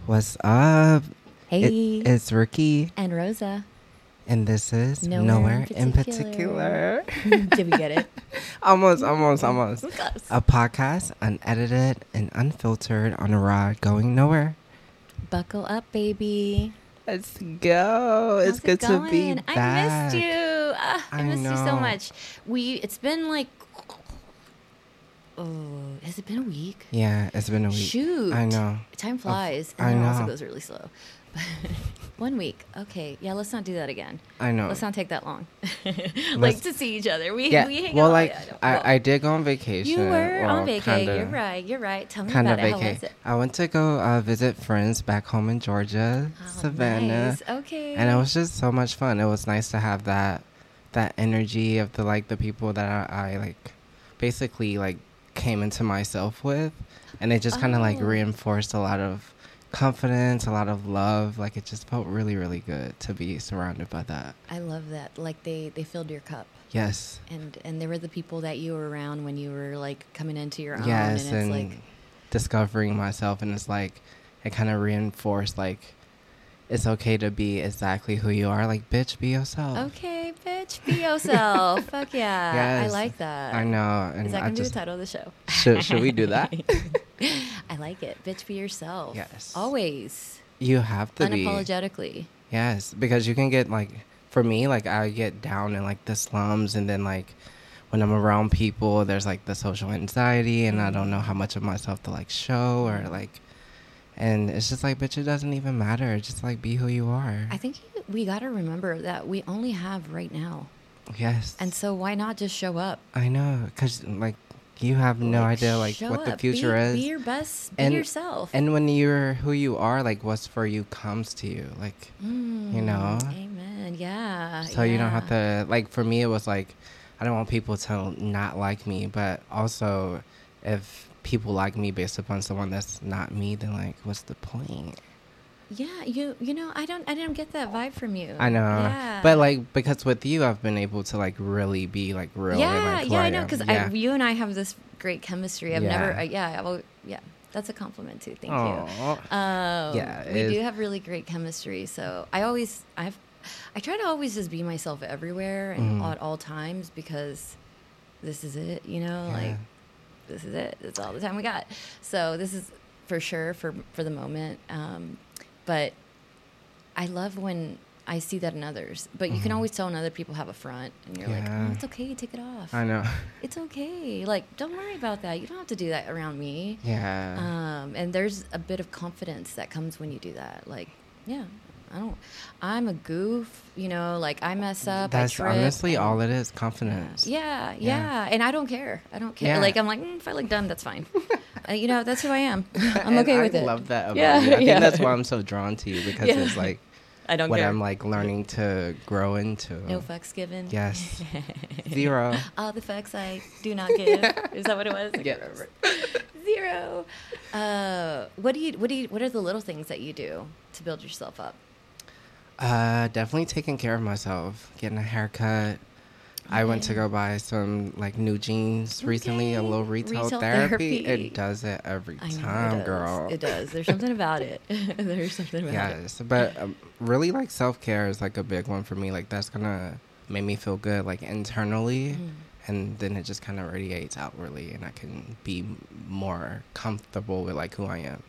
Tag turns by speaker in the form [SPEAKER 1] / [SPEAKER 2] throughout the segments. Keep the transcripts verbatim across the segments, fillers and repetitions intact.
[SPEAKER 1] What's up?
[SPEAKER 2] Hey.
[SPEAKER 1] It, it's Ricky.
[SPEAKER 2] And Rosa.
[SPEAKER 1] And this is
[SPEAKER 2] Nowhere,
[SPEAKER 1] Nowhere
[SPEAKER 2] in
[SPEAKER 1] in
[SPEAKER 2] Particular.
[SPEAKER 1] Particular.
[SPEAKER 2] Did we get it?
[SPEAKER 1] almost, almost, almost.
[SPEAKER 2] Close.
[SPEAKER 1] A podcast, unedited and unfiltered on a ride going nowhere.
[SPEAKER 2] Buckle up, baby.
[SPEAKER 1] Let's go.
[SPEAKER 2] How's
[SPEAKER 1] it's
[SPEAKER 2] it
[SPEAKER 1] good
[SPEAKER 2] going?
[SPEAKER 1] to be back.
[SPEAKER 2] I missed you. Ah, I,
[SPEAKER 1] I
[SPEAKER 2] missed you so
[SPEAKER 1] know.
[SPEAKER 2] much. We. It's been like. Oh, has it been a week?
[SPEAKER 1] Yeah, it's been a week.
[SPEAKER 2] Shoot.
[SPEAKER 1] I know.
[SPEAKER 2] Time flies.
[SPEAKER 1] I
[SPEAKER 2] and it
[SPEAKER 1] know.
[SPEAKER 2] also goes really slow. One week. Okay. Yeah, let's not do that again.
[SPEAKER 1] I know.
[SPEAKER 2] Let's not take that long. like
[SPEAKER 1] Let's-
[SPEAKER 2] to see each other. We,
[SPEAKER 1] Yeah,
[SPEAKER 2] we hang
[SPEAKER 1] well,
[SPEAKER 2] out.
[SPEAKER 1] like,
[SPEAKER 2] Yeah,
[SPEAKER 1] I,
[SPEAKER 2] well,
[SPEAKER 1] I did go on vacation.
[SPEAKER 2] You were
[SPEAKER 1] well,
[SPEAKER 2] on vacation.
[SPEAKER 1] kinda-
[SPEAKER 2] You're right. You're right. Tell me
[SPEAKER 1] Kind of
[SPEAKER 2] about it. How was
[SPEAKER 1] vacay.
[SPEAKER 2] it?
[SPEAKER 1] I went to go uh, visit friends back home in Georgia,
[SPEAKER 2] Oh,
[SPEAKER 1] Savannah.
[SPEAKER 2] nice. Okay.
[SPEAKER 1] And it was just so much fun. It was nice to have that that energy of the like the people that I, I like basically like came into myself with, and it just kind of like
[SPEAKER 2] Oh.
[SPEAKER 1] reinforced a lot of confidence, a lot of love. Like it just felt really really good to be surrounded by that.
[SPEAKER 2] I love that. Like they, they filled your cup,
[SPEAKER 1] Yes.
[SPEAKER 2] and and they were the people that you were around when you were like coming into your own.
[SPEAKER 1] Yes,
[SPEAKER 2] and
[SPEAKER 1] and,
[SPEAKER 2] it's like
[SPEAKER 1] discovering myself, and it's like it kind of reinforced like it's okay to be exactly who you are. Like bitch, be yourself.
[SPEAKER 2] okay, bitch, be yourself. Fuck yeah, I
[SPEAKER 1] Yes,
[SPEAKER 2] like that.
[SPEAKER 1] I know, and
[SPEAKER 2] Is that
[SPEAKER 1] I
[SPEAKER 2] gonna be
[SPEAKER 1] just
[SPEAKER 2] the title of the show?
[SPEAKER 1] should should we do that?
[SPEAKER 2] I like it. Bitch, be yourself.
[SPEAKER 1] Yes.
[SPEAKER 2] Always.
[SPEAKER 1] You have to be.
[SPEAKER 2] Unapologetically.
[SPEAKER 1] Yes, because you can get like, for me, like I get down in like the slums, and then like when I'm around people, there's like the social anxiety, and I don't know how much of myself to like show or like, and it's just like, bitch, it doesn't even matter. Just like be who you are.
[SPEAKER 2] I think we got to remember that we only have right now,
[SPEAKER 1] Yes.
[SPEAKER 2] and so why not just show up?
[SPEAKER 1] I know, because like you have no
[SPEAKER 2] Like,
[SPEAKER 1] idea like
[SPEAKER 2] show
[SPEAKER 1] what the
[SPEAKER 2] up.
[SPEAKER 1] future
[SPEAKER 2] be,
[SPEAKER 1] is.
[SPEAKER 2] Be your best. Be
[SPEAKER 1] And-
[SPEAKER 2] yourself.
[SPEAKER 1] And when you're who you are, like what's for you comes to you. Like,
[SPEAKER 2] Mm,
[SPEAKER 1] you know?
[SPEAKER 2] Amen. Yeah.
[SPEAKER 1] so you don't have
[SPEAKER 2] yeah.
[SPEAKER 1] to, like, for me, it was like, I don't want people to not like me, but also if people like me based upon someone that's not me, then like, what's the point?
[SPEAKER 2] Yeah, you you know, I don't I didn't get that vibe from you.
[SPEAKER 1] I know.
[SPEAKER 2] Yeah.
[SPEAKER 1] But like, because with you, I've been able to like really be like real.
[SPEAKER 2] yeah,
[SPEAKER 1] and, like, who
[SPEAKER 2] yeah, I
[SPEAKER 1] I
[SPEAKER 2] know
[SPEAKER 1] am.
[SPEAKER 2] because
[SPEAKER 1] Yeah.
[SPEAKER 2] you and I have this great chemistry. I've
[SPEAKER 1] Yeah.
[SPEAKER 2] never, uh, yeah, well, yeah, that's a compliment too. Thank
[SPEAKER 1] Aw.
[SPEAKER 2] you. Um,
[SPEAKER 1] Yeah,
[SPEAKER 2] we
[SPEAKER 1] it
[SPEAKER 2] do
[SPEAKER 1] is.
[SPEAKER 2] have really great chemistry. So I always, I've, I try to always just be myself everywhere and
[SPEAKER 1] Mhm.
[SPEAKER 2] at all times because this is it. You know,
[SPEAKER 1] Yeah.
[SPEAKER 2] like this is it. That's all the time we got. So this is for sure for for the moment. Um, but I love when I see that in others. But you can
[SPEAKER 1] Mhm.
[SPEAKER 2] always tell when other people have a front, and you're like,
[SPEAKER 1] Yeah.
[SPEAKER 2] oh, it's okay, take it off.
[SPEAKER 1] I know.
[SPEAKER 2] It's okay. Like, don't worry about that. You don't have to do that around me.
[SPEAKER 1] Yeah.
[SPEAKER 2] Um, and there's a bit of confidence that comes when you do that. Like, yeah, I don't. I'm a goof. You know, like I mess up. I
[SPEAKER 1] That's
[SPEAKER 2] trip,
[SPEAKER 1] honestly
[SPEAKER 2] and-
[SPEAKER 1] all it is, confidence.
[SPEAKER 2] Yeah, yeah,
[SPEAKER 1] Yeah.
[SPEAKER 2] and I don't care. I don't care.
[SPEAKER 1] Yeah.
[SPEAKER 2] Like I'm like, mm, if I look dumb, that's fine. uh, you know, that's who I am. I'm
[SPEAKER 1] And
[SPEAKER 2] okay with
[SPEAKER 1] I
[SPEAKER 2] it.
[SPEAKER 1] love that about
[SPEAKER 2] Yeah,
[SPEAKER 1] you. I think
[SPEAKER 2] yeah.
[SPEAKER 1] that's why I'm so drawn to you, because
[SPEAKER 2] Yeah.
[SPEAKER 1] it's like
[SPEAKER 2] I don't
[SPEAKER 1] what
[SPEAKER 2] care.
[SPEAKER 1] I'm like learning to grow into.
[SPEAKER 2] No fucks given.
[SPEAKER 1] Yes. Zero.
[SPEAKER 2] All the fucks I do not give. Is that what it was? I can't
[SPEAKER 1] Yes.
[SPEAKER 2] remember. Zero. Uh, what do you? What do you? What are the little things that you do to build yourself up?
[SPEAKER 1] Uh, definitely taking care of myself, getting a haircut. I went to
[SPEAKER 2] Okay.
[SPEAKER 1] go buy some like new jeans recently, a
[SPEAKER 2] Okay.
[SPEAKER 1] little retail,
[SPEAKER 2] Retail
[SPEAKER 1] therapy.
[SPEAKER 2] therapy.
[SPEAKER 1] It does it every
[SPEAKER 2] I know
[SPEAKER 1] time,
[SPEAKER 2] it does.
[SPEAKER 1] girl.
[SPEAKER 2] It does. There's something about it. There's something about it.
[SPEAKER 1] Yes, but um, really, like self care is like a big one for me. Like that's gonna make me feel good, like internally,
[SPEAKER 2] Mm.
[SPEAKER 1] and then it just kind of radiates outwardly, and I can be m- more comfortable with like who I am.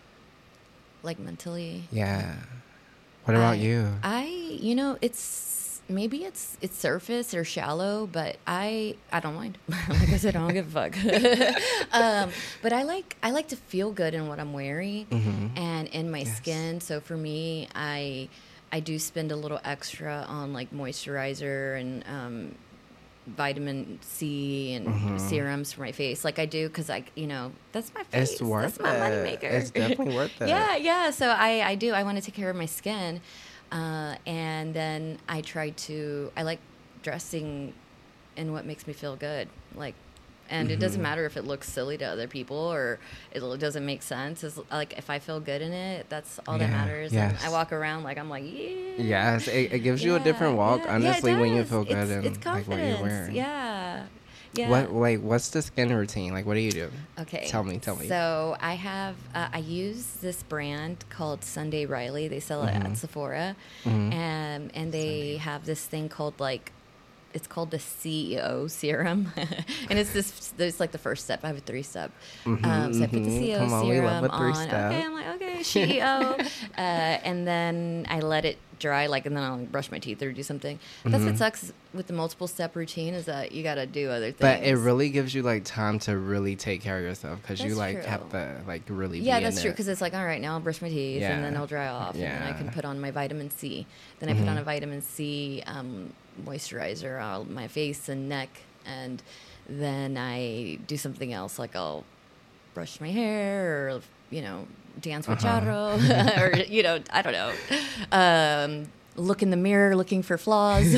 [SPEAKER 2] Like mentally.
[SPEAKER 1] Yeah. What about
[SPEAKER 2] I-
[SPEAKER 1] you?
[SPEAKER 2] I, you know, it's maybe it's it's surface or shallow, but I I don't mind. Like I said, I don't give a fuck. um, but I like I like to feel good in what I'm wearing
[SPEAKER 1] Mhm.
[SPEAKER 2] and in my
[SPEAKER 1] Yes.
[SPEAKER 2] skin. So for me, I I do spend a little extra on like moisturizer and um, vitamin C and
[SPEAKER 1] Mhm.
[SPEAKER 2] serums for my face, like I do, because I, you know, that's my face.
[SPEAKER 1] It's worth
[SPEAKER 2] that's my
[SPEAKER 1] it.
[SPEAKER 2] moneymaker.
[SPEAKER 1] It's definitely worth it.
[SPEAKER 2] Yeah, yeah. So I, I do. I want to take care of my skin, uh, and then I try to. I like dressing in what makes me feel good. Like, and it doesn't
[SPEAKER 1] Mhm.
[SPEAKER 2] matter if it looks silly to other people or it doesn't make sense. It's like if I feel good in it, that's all that
[SPEAKER 1] Yeah,
[SPEAKER 2] matters.
[SPEAKER 1] yes.
[SPEAKER 2] And I walk around like I'm like, yeah.
[SPEAKER 1] Yes, it, it gives you a
[SPEAKER 2] Yeah,
[SPEAKER 1] different walk,
[SPEAKER 2] yeah.
[SPEAKER 1] honestly,
[SPEAKER 2] Yeah, it
[SPEAKER 1] when you
[SPEAKER 2] does.
[SPEAKER 1] feel good
[SPEAKER 2] it's,
[SPEAKER 1] and
[SPEAKER 2] it's
[SPEAKER 1] like what you're
[SPEAKER 2] confidence.
[SPEAKER 1] wearing.
[SPEAKER 2] Yeah. Yeah.
[SPEAKER 1] What like what's the skin routine? Like what do you do?
[SPEAKER 2] Okay.
[SPEAKER 1] Tell me, tell me.
[SPEAKER 2] So I have uh, I use this brand called Sunday Riley. They sell it
[SPEAKER 1] Mhm.
[SPEAKER 2] at Sephora,
[SPEAKER 1] Mhm.
[SPEAKER 2] and and they have this thing called like. It's called the C E O serum, and it's this. It's like the first step. I have a three step.
[SPEAKER 1] Mhm,
[SPEAKER 2] um, so I put the
[SPEAKER 1] mhm.
[SPEAKER 2] C E O
[SPEAKER 1] Come on, we love
[SPEAKER 2] serum
[SPEAKER 1] a
[SPEAKER 2] on.
[SPEAKER 1] three-step.
[SPEAKER 2] Okay, I'm like okay, C E O, uh, and then I let it dry, like, and then I'll brush my teeth or do something. That's what
[SPEAKER 1] Mhm.
[SPEAKER 2] sucks with the multiple step routine is that you got to do other things.
[SPEAKER 1] But it really gives you like time to really take care of yourself because you
[SPEAKER 2] That's
[SPEAKER 1] like
[SPEAKER 2] true.
[SPEAKER 1] have to like really.
[SPEAKER 2] Yeah,
[SPEAKER 1] be
[SPEAKER 2] that's
[SPEAKER 1] in
[SPEAKER 2] true
[SPEAKER 1] it.
[SPEAKER 2] because it's like, all right, now I'll brush my teeth and then
[SPEAKER 1] Yeah.
[SPEAKER 2] I'll dry off, and then I can
[SPEAKER 1] Yeah.
[SPEAKER 2] put on my vitamin C. Then I put on
[SPEAKER 1] Mhm.
[SPEAKER 2] a vitamin C um, moisturizer on my face and neck, and then I do something else, like I'll brush my hair or you know dance with
[SPEAKER 1] Uh-huh.
[SPEAKER 2] charro or you know I don't know. Um, look in the mirror looking for flaws.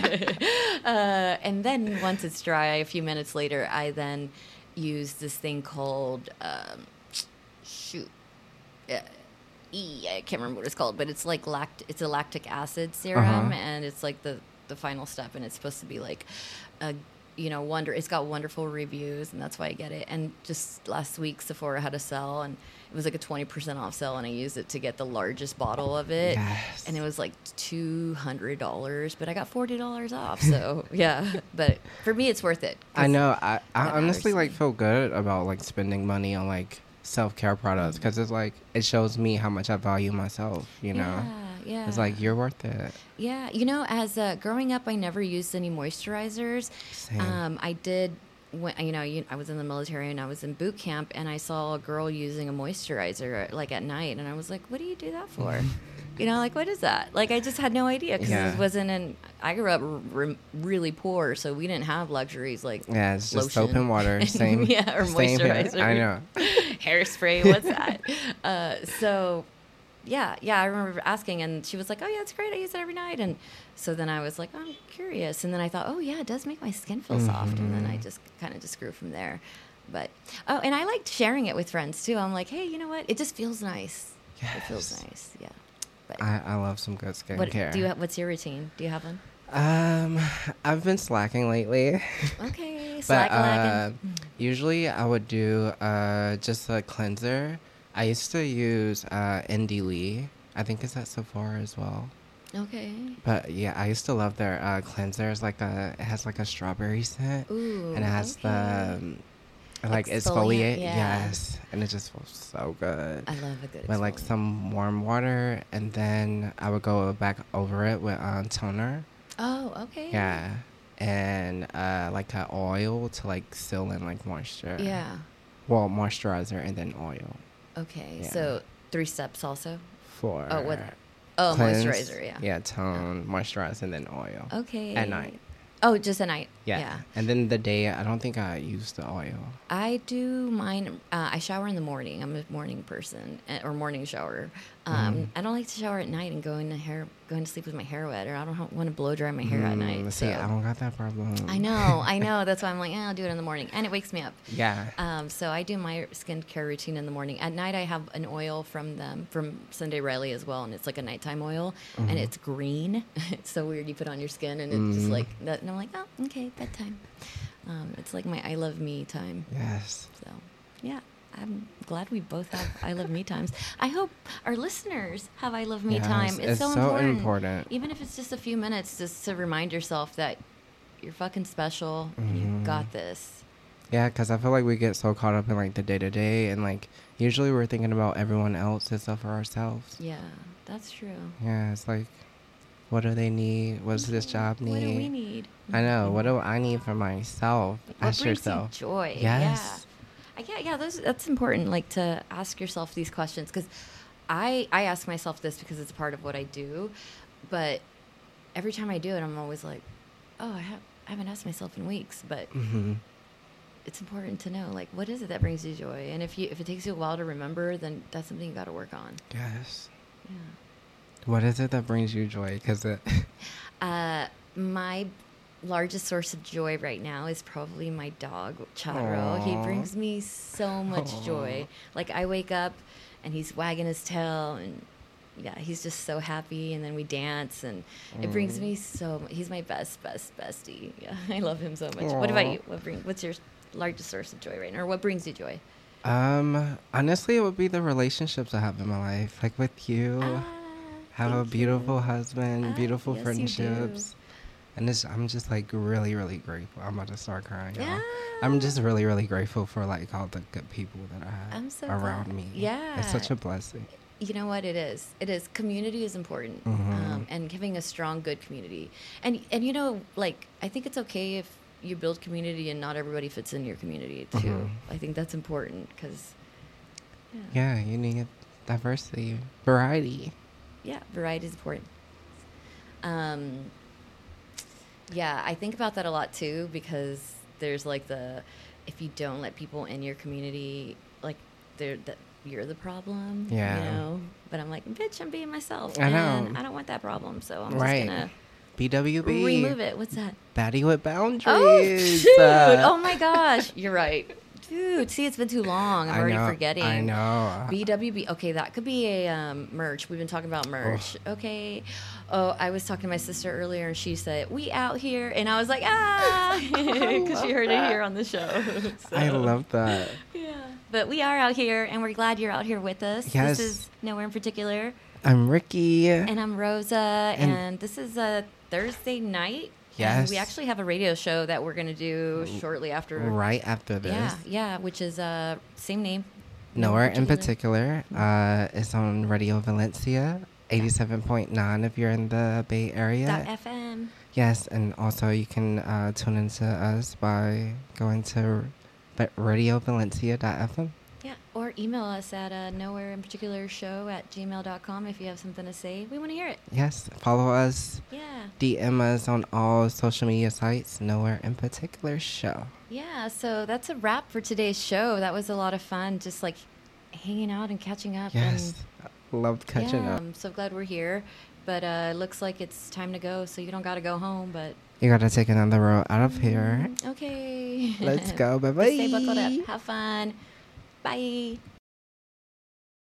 [SPEAKER 2] uh, and then once it's dry, a few minutes later, I then use this thing called, um, shoot, uh, E, I can't remember what it's called, but it's like lact- it's a lactic acid serum,
[SPEAKER 1] Uh-huh.
[SPEAKER 2] and it's like the, the final step, and it's supposed to be like a, you know, wonder. It's got wonderful reviews, and that's why I get it. And just last week, Sephora had a sale, and it was like a twenty percent off sale, and I used it to get the largest bottle of it.
[SPEAKER 1] Yes.
[SPEAKER 2] And it was like two hundred dollars, but I got forty dollars off. So, yeah. But for me, it's worth it. 'cause
[SPEAKER 1] I know. I, I
[SPEAKER 2] that
[SPEAKER 1] honestly
[SPEAKER 2] matters to
[SPEAKER 1] like
[SPEAKER 2] me.
[SPEAKER 1] feel good about like spending money on like self care products
[SPEAKER 2] Mm-hmm.
[SPEAKER 1] because it's like it shows me how much I value myself. You know,
[SPEAKER 2] Yeah, yeah.
[SPEAKER 1] it's like you're worth it.
[SPEAKER 2] Yeah, you know, as uh, growing up, I never used any moisturizers.
[SPEAKER 1] Same.
[SPEAKER 2] Um, I did when you know you, I was in the military and I was in boot camp, and I saw a girl using a moisturizer like at night, and I was like, "What do you do that for?" You know, like, what is that? Like, I just had no idea because
[SPEAKER 1] Yeah.
[SPEAKER 2] it wasn't in. I grew up r- really poor, so we didn't have luxuries like
[SPEAKER 1] Yeah, it's just soap
[SPEAKER 2] lotion.
[SPEAKER 1] and water. Same.
[SPEAKER 2] yeah, or
[SPEAKER 1] same here.
[SPEAKER 2] moisturizer.
[SPEAKER 1] I know.
[SPEAKER 2] Hairspray. What's that? uh, so, yeah, yeah. I remember asking, and she was like, "Oh yeah, it's great. I use it every night." And so then I was like, "I'm curious." And then I thought, "Oh yeah, it does make my skin feel soft." And then I just kind of just grew from there. But oh, and I liked sharing it with friends too. I'm like, "Hey, you know what? It just feels nice. It feels
[SPEAKER 1] Yes.
[SPEAKER 2] nice." Yeah. But
[SPEAKER 1] I, I love some good
[SPEAKER 2] what
[SPEAKER 1] skincare.
[SPEAKER 2] do you? Have, what's your routine? Do you have one?
[SPEAKER 1] Um, I've been slacking lately.
[SPEAKER 2] Okay,
[SPEAKER 1] But
[SPEAKER 2] slack
[SPEAKER 1] uh,
[SPEAKER 2] lagging.
[SPEAKER 1] usually I would do uh, just a cleanser. I used to use uh, Indie Lee. I think it's at Sephora as well.
[SPEAKER 2] Okay.
[SPEAKER 1] But yeah, I used to love their uh, cleanser. It's like a, it has like a strawberry scent,
[SPEAKER 2] Ooh.
[SPEAKER 1] and it has
[SPEAKER 2] okay.
[SPEAKER 1] the um, like
[SPEAKER 2] Exfoliant,
[SPEAKER 1] exfoliate.
[SPEAKER 2] yeah.
[SPEAKER 1] Yes, and it just feels so good.
[SPEAKER 2] I love a good.
[SPEAKER 1] With like
[SPEAKER 2] exfoliant.
[SPEAKER 1] some warm water, and then I would go back over it with um, toner.
[SPEAKER 2] Oh, okay.
[SPEAKER 1] Yeah, and uh, like an oil to like seal in like moisture.
[SPEAKER 2] Yeah.
[SPEAKER 1] Well, moisturizer and then oil
[SPEAKER 2] Okay.
[SPEAKER 1] Yeah.
[SPEAKER 2] So three steps also.
[SPEAKER 1] for.
[SPEAKER 2] Oh, what? Oh,
[SPEAKER 1] cleanse,
[SPEAKER 2] moisturizer. Yeah.
[SPEAKER 1] Yeah, tone, moisturize, and then oil.
[SPEAKER 2] Okay.
[SPEAKER 1] At night.
[SPEAKER 2] Oh, just at night.
[SPEAKER 1] Yeah.
[SPEAKER 2] Yeah.
[SPEAKER 1] And then the day, I don't think I use the oil.
[SPEAKER 2] I do mine. Uh, I shower in the morning. I'm a morning person, uh, or morning shower. Um,
[SPEAKER 1] Mhm.
[SPEAKER 2] I don't like to shower at night and go in the hair, going to sleep with my hair wet, or I don't want to blow dry my hair at
[SPEAKER 1] Mm,
[SPEAKER 2] night.
[SPEAKER 1] See,
[SPEAKER 2] so.
[SPEAKER 1] I don't got that problem.
[SPEAKER 2] I know, I know. That's why I'm like, eh, I'll do it in the morning, and it wakes me up.
[SPEAKER 1] Yeah.
[SPEAKER 2] Um, so I do my skincare routine in the morning. At night, I have an oil from them from Sunday Riley as well, and it's like a nighttime oil,
[SPEAKER 1] Mhm.
[SPEAKER 2] and it's green. It's so weird. You put it on your skin, and it's just
[SPEAKER 1] Mhm.
[SPEAKER 2] like that. And I'm like, oh, okay, bedtime. Um, it's like my I love me time.
[SPEAKER 1] Yes.
[SPEAKER 2] So, yeah, I'm glad we both have I love me times. I hope our listeners have I love me
[SPEAKER 1] Yes,
[SPEAKER 2] time. It's,
[SPEAKER 1] it's
[SPEAKER 2] so,
[SPEAKER 1] so
[SPEAKER 2] important.
[SPEAKER 1] important.
[SPEAKER 2] Even if it's just a few minutes, just to remind yourself that you're fucking special and you
[SPEAKER 1] Mhm.
[SPEAKER 2] got this.
[SPEAKER 1] Yeah, because I feel like we get so caught up in like the day to day, and like usually we're thinking about everyone else instead for ourselves.
[SPEAKER 2] Yeah, that's true.
[SPEAKER 1] Yeah, it's like, what do they need? What does this job need?
[SPEAKER 2] What do we need?
[SPEAKER 1] I know. What do I need for myself?
[SPEAKER 2] What
[SPEAKER 1] Ask
[SPEAKER 2] brings
[SPEAKER 1] yourself.
[SPEAKER 2] you joy?
[SPEAKER 1] Yes.
[SPEAKER 2] Yeah. I- Yeah, yeah, those, that's important. Like to ask yourself these questions because I I ask myself this because it's part of what I do, but every time I do it, I'm always like, oh, I have I haven't asked myself in weeks, but
[SPEAKER 1] Mm-hmm.
[SPEAKER 2] it's important to know like what is it that brings you joy, and if you if it takes you a while to remember, then that's something you got to work on.
[SPEAKER 1] Yes.
[SPEAKER 2] Yeah.
[SPEAKER 1] What is it that brings you joy? Because it.
[SPEAKER 2] Uh, my largest source of joy right now is probably my dog, Charo. He
[SPEAKER 1] Aw.
[SPEAKER 2] brings me so much
[SPEAKER 1] Aw.
[SPEAKER 2] joy. Like I wake up and he's wagging his tail and yeah, he's just so happy, and then we dance, and it brings me so. He's my best, best, bestie. Yeah, I love him so much.
[SPEAKER 1] Aww.
[SPEAKER 2] What about you? What bring? What's your largest source of joy right now, or what brings you joy?
[SPEAKER 1] Um, honestly, it would be the relationships I have in my life, like with you.
[SPEAKER 2] Ah,
[SPEAKER 1] have a
[SPEAKER 2] thank
[SPEAKER 1] beautiful
[SPEAKER 2] you.
[SPEAKER 1] husband,
[SPEAKER 2] Ah,
[SPEAKER 1] beautiful
[SPEAKER 2] yes, you do.
[SPEAKER 1] friendships. And it's, I'm just like really, really grateful. I'm about to start crying. Y'all.
[SPEAKER 2] Yeah.
[SPEAKER 1] I'm just really, really grateful for like all the good people that I have
[SPEAKER 2] I'm so
[SPEAKER 1] around
[SPEAKER 2] glad.
[SPEAKER 1] me.
[SPEAKER 2] Yeah.
[SPEAKER 1] It's such a blessing.
[SPEAKER 2] You know what it is? It is community is important,
[SPEAKER 1] Mhm.
[SPEAKER 2] um, and having a strong, good community. And and you know, like I think it's okay if you build community and not everybody fits in your community too.
[SPEAKER 1] Mhm.
[SPEAKER 2] I think that's important because yeah.
[SPEAKER 1] Yeah, you need diversity, variety.
[SPEAKER 2] Yeah, variety is important. Um, yeah, I think about that a lot too because there's like the if you don't let people in your community, like they're that you're the problem.
[SPEAKER 1] Yeah.
[SPEAKER 2] You know. But I'm like, bitch, I'm being myself,
[SPEAKER 1] I know.
[SPEAKER 2] and I don't want that problem, so I'm
[SPEAKER 1] Right.
[SPEAKER 2] just gonna
[SPEAKER 1] B W B.
[SPEAKER 2] remove it. What's that?
[SPEAKER 1] Baddie with boundaries.
[SPEAKER 2] Oh shoot!
[SPEAKER 1] Uh,
[SPEAKER 2] Oh my gosh, you're right, dude. See, it's been too long. I'm
[SPEAKER 1] I
[SPEAKER 2] already
[SPEAKER 1] know,
[SPEAKER 2] forgetting.
[SPEAKER 1] I know.
[SPEAKER 2] B W B. Okay, that could be a um, merch. We've been talking about merch. Okay. Oh, I was talking to my sister earlier, and she said, "We out here," and I was like, "Ah," because she heard
[SPEAKER 1] that.
[SPEAKER 2] it here on the show.
[SPEAKER 1] I
[SPEAKER 2] So,
[SPEAKER 1] love that.
[SPEAKER 2] Yeah, but we are out here, and we're glad you're out here with us.
[SPEAKER 1] Yes.
[SPEAKER 2] This is Nowhere in Particular,
[SPEAKER 1] I'm Ricky.
[SPEAKER 2] and I'm Rosa,
[SPEAKER 1] And-
[SPEAKER 2] and, this is a Thursday night.
[SPEAKER 1] Yes.
[SPEAKER 2] And we actually have a radio show that we're going to do shortly after.
[SPEAKER 1] Right after this.
[SPEAKER 2] Yeah, yeah, which is uh same name.
[SPEAKER 1] Nowhere in particular. Uh, it's on Radio Valencia, eighty-seven point nine if you're in the Bay Area.
[SPEAKER 2] Dot F M.
[SPEAKER 1] Yes, and also you can uh, tune into us by going to radio valencia dot f m.
[SPEAKER 2] Yeah, or email us at uh, nowhere in particular show at gmail dot com if you have something to say. We want to hear it.
[SPEAKER 1] Yes, follow us,
[SPEAKER 2] Yeah.
[SPEAKER 1] D M us on all social media sites, Nowhere in Particular Show.
[SPEAKER 2] Yeah, so that's a wrap for today's show. That was a lot of fun, just like hanging out and catching up.
[SPEAKER 1] Yes, loved
[SPEAKER 2] And,
[SPEAKER 1] catching
[SPEAKER 2] yeah,
[SPEAKER 1] up.
[SPEAKER 2] I'm so glad we're here. But uh, it looks like it's time to go, so you don't got to go home. But
[SPEAKER 1] You gotta take another road out of here.
[SPEAKER 2] okay.
[SPEAKER 1] Let's go. Bye bye.
[SPEAKER 2] Stay buckled up. Have fun. Bye.